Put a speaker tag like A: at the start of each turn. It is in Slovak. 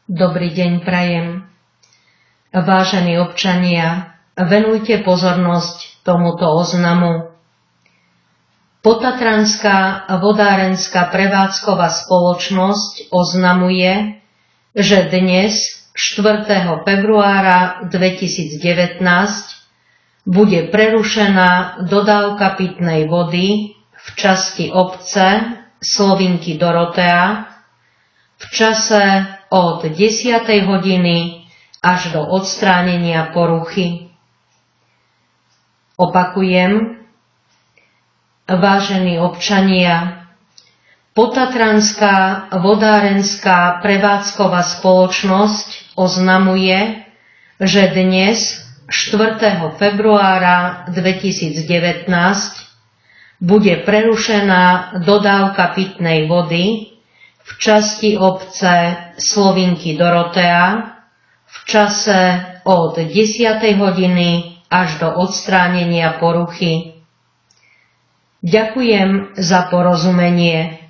A: Dobrý deň prajem. Vážení občania, venujte pozornosť tomuto oznamu. Potatranská vodárenská prevádzková spoločnosť oznamuje, že dnes, 4. februára 2019, bude prerušená dodávka pitnej vody v časti obce Slovinky Dorotea v čase od 10. hodiny až do odstránenia poruchy. Opakujem, vážení občania, Potatranská vodárenská prevádzková spoločnosť oznamuje, že dnes, 4. februára 2019, bude prerušená dodávka pitnej vody v časti obce Slovinky Dorotea v čase od 10. hodiny až do odstránenia poruchy. Ďakujem za porozumenie.